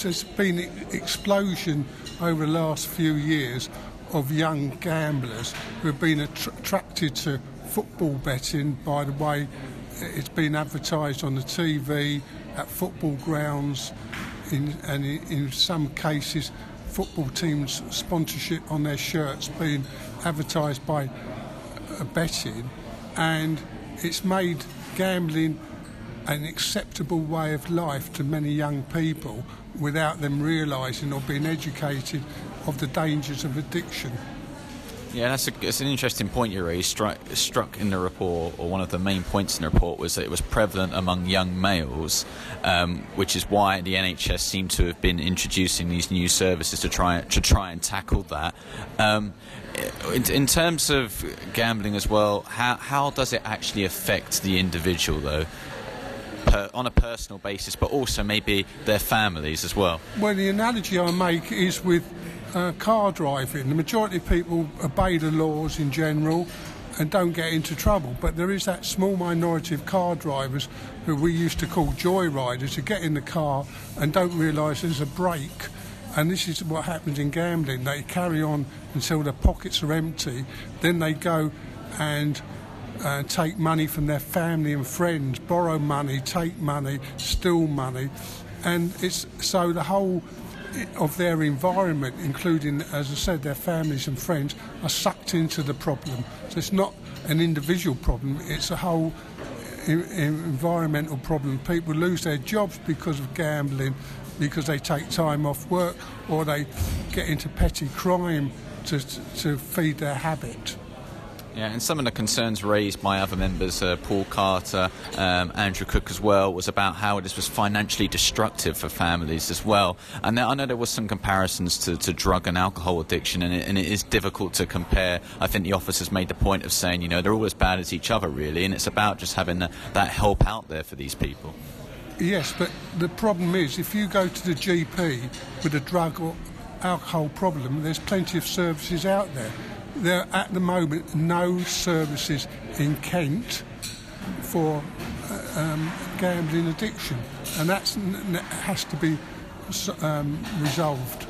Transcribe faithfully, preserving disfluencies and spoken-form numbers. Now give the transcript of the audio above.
there's been an explosion over the last few years of young gamblers who have been att- attracted to football betting by the way it's been advertised on the T V, at football grounds, in, and in, in some cases football teams' sponsorship on their shirts being advertised by uh, betting, and it's made gambling an acceptable way of life to many young people without them realising or being educated of the dangers of addiction. Yeah, that's, a, that's an interesting point you raised. Struck, struck in the report, or one of the main points in the report, was that it was prevalent among young males, um, which is why the N H S seemed to have been introducing these new services to try to try and tackle that. Um, in, in terms of gambling as well, how how does it actually affect the individual though? Per, on a personal basis, but also maybe their families as well? Well, the analogy I make is with uh, car driving. The majority of people obey the laws in general and don't get into trouble, but there is that small minority of car drivers who we used to call joyriders, who get in the car and don't realise there's a brake. And this is what happens in gambling. They carry on until their pockets are empty, then they go and Uh, take money from their family and friends, borrow money, take money, steal money, and it's so the whole of their environment, including, as I said, their families and friends, are sucked into the problem. So it's not an individual problem, it's a whole e- environmental problem. People lose their jobs because of gambling, because they take time off work, or they get into petty crime to, to feed their habit. Yeah, and some of the concerns raised by other members, uh, Paul Carter, um, Andrew Cook as well, was about how this was financially destructive for families as well. And there, I know there was some comparisons to, to drug and alcohol addiction, and it, and it is difficult to compare. I think the officers made the point of saying, you know, they're all as bad as each other, really, and it's about just having the, that help out there for these people. Yes, but the problem is, if you go to the G P with a drug or alcohol problem, there's plenty of services out there. There are at the moment no services in Kent for uh, um, gambling addiction, and that has to be um, resolved.